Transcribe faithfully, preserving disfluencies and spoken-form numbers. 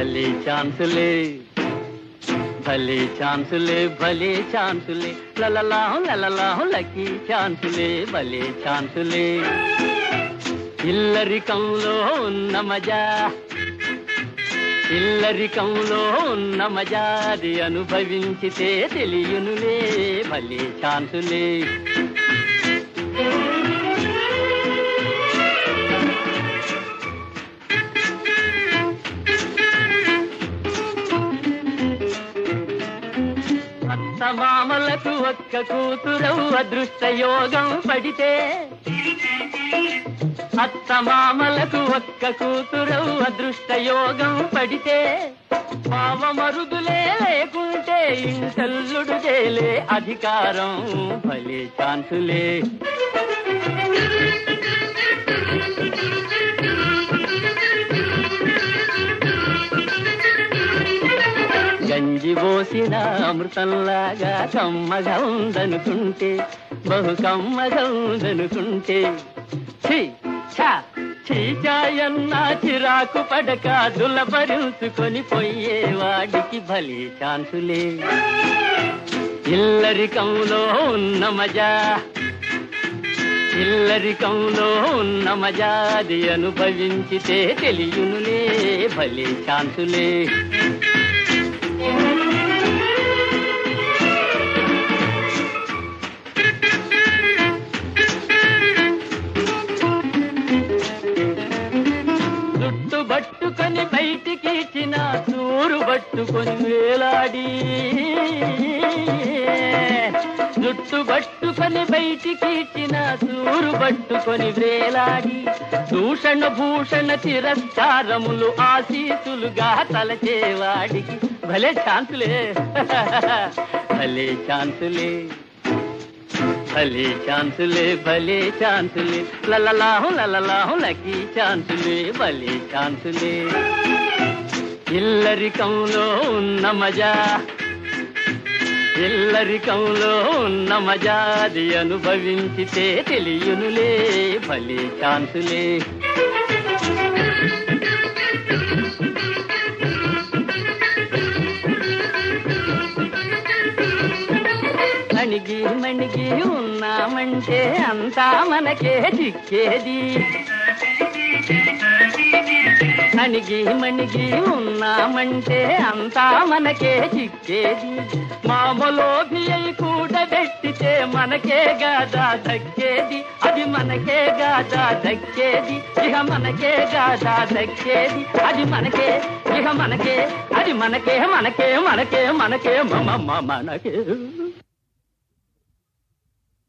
భలే ఛాన్సులే భలే ఛాన్సులే భలే ఛాన్సులే లలలాహు లలలాహు లక్కీ ఛాన్సులే భలే ఛాన్సులే ఇల్లరికంలో ఉన్న మజా ఇల్లరికంలో ఉన్న మజాది అనుభవించితే తెలియనులే భలే ఛాన్సులే అత్తమామలకు ఒక్క కూతురవు అదృష్ట యోగం పడితే అత్తమామలకు ఒక్క కూతురవు అదృష్ట యోగం పడితే మామ మరుదులే లేకుంటే ఇంటల్లుడు చేలే అధికారం భలే ఛాన్సులే గంజి పోసిన అమృతంలాగా కమ్మగా ఉందనుకుంటే బహు కమ్మగా ఉందనుకుంటే ఛీ ఛా చీచాయన్న చిరాకు పడక దులపరుచుకొని పోయేవాడికి భలే ఛాన్సులే ఇల్లరికంలో ఉన్న మజా ఇల్లరికంలో ఉన్న మజాది అనుభవించితే తెలియనులే భలే ఛాన్సులే జుట్టు పట్టుకొని బయటికి ఇచ్చిన చూరు పట్టుకొని వేలాడి జుట్టు పట్టుకొని బయటికి ఇచ్చిన చూరు పట్టుకొని వేలాడి దూషణ భూషణ తిరస్కారములు ఆశీసులుగా తలచేవాడికి భలే ఛాన్సులే భలే ఛాన్సులే భలే ఛాన్సులే భలే ఛాన్సులే లలలాహు లలలాహు లక్కీ ఛాన్సులే భలే ఛాన్సులే ఇల్లరికంలో ఉన్న మజా ఇల్లరికంలో ఉన్న మజాది అనుభవించితే తెలియనులే భలే ఛాన్సులే మణిగి మణిగి ఉన్నామంటే అంతా మనకే చిక్కేది మణిగి మణిగి ఉన్నామంటే అంతా మనకే చిక్కేది మామలోభి అయి కూడబెట్టితే మనకే గాదా దక్కేది అది మనకే గాదా దక్కేది ఇహ మనకే గాదా దక్కేది అది మనకే ఇహ మనకే అది మనకే మనకే మనకే మనకే మమ మనకే